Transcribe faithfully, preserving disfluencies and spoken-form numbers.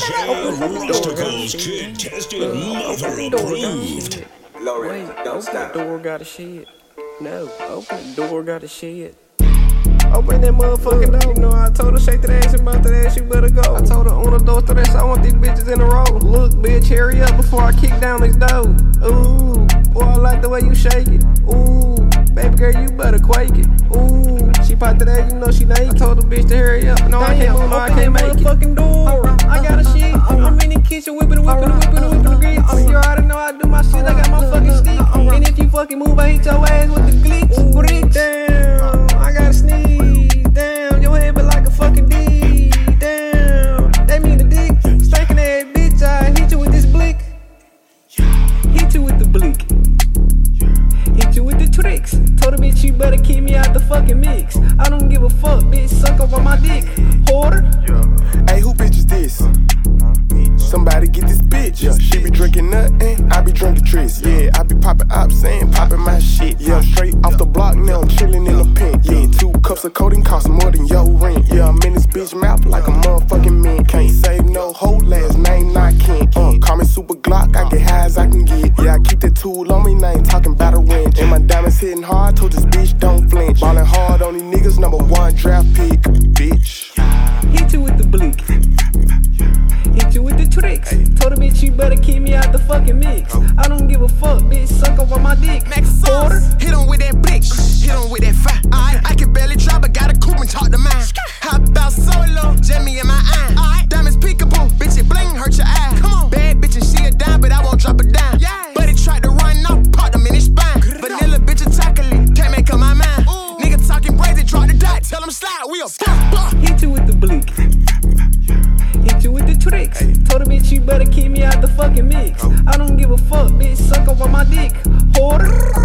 Rosticles kid tested, mother approved. Wait, open the door, got a shit. No, open the door, got a shit. Open that motherfucking door. You know I told her shake that ass and about that ass, you better go. I told her on the door, tres, I want these bitches in a row. Look, bitch, hurry up before I kick down this door. Ooh, boy, I like the way you shake it. Ooh, baby girl, you better quake it. Ooh, she popped that ass, you know she naked. I told the bitch to hurry up. No, I can't move, no, I can't make it. Open that motherfucking door. I got a shit. I'm in the kitchen whipping, whipping, whipping, whipping the grits. You already know I do my shit. I got my fucking stick. And if you fucking move, I hit your ass with the glitch. Brick down. I gotta sneeze. Damn, your head but like a fucking D. Damn, that mean the dick. Stankin' ass bitch, I hit you with this blick. Hit you with the blick. Hit you with the tricks. Told the bitch you better keep me out the fucking mix. I don't give a fuck, bitch, suck up on my dick. Hoarder. Hey, who bitch is this? Somebody get this bitch. Yeah, she be drinking nothing, I be drinking tricks. Yeah, I be popping up, saying popping my shit. Yeah, straight off the block now, I'm chillin' in the pink. Yeah, two cups of codeine cost more than your rent. Yeah, I'm in this bitch mouth like a motherfucking man. Can't save no hoe, last name not Kent. Uh, call me Super Glock, I get high as I can get. Yeah, I keep that tool on me, now I ain't talking about a wrench. And my diamonds hitting hard, told this bitch don't flinch. Ballin' hard on these niggas, number one draft pick, bitch. Hit you with the bleak. Hit you with the tricks. Told the bitch you better keep me out the fucking mix. I don't give a fuck, bitch, suck up on my dick. Max sauce, hit him with that blick, hit him with that fire. I, I can barely drive, but got a coupe and talk to mine. Hop out solo, Jamie in my eye. Diamonds peekaboo, bitch, it bling, hurt your eye. Come on, bad bitch and she a dime, but I won't drop a dime. Yes. But it tried to run off, popped him in his spine. Vanilla bitch a chocolate, can't make up my mind. Ooh. Nigga talking brazen, drop the dot, tell him slide, we a fuck. Hit you with the bleak. Hit you with the tricks. Told the bitch you better keep me out the fucking mix. I don't give a fuck, bitch, suck up on my dick. Hoarder.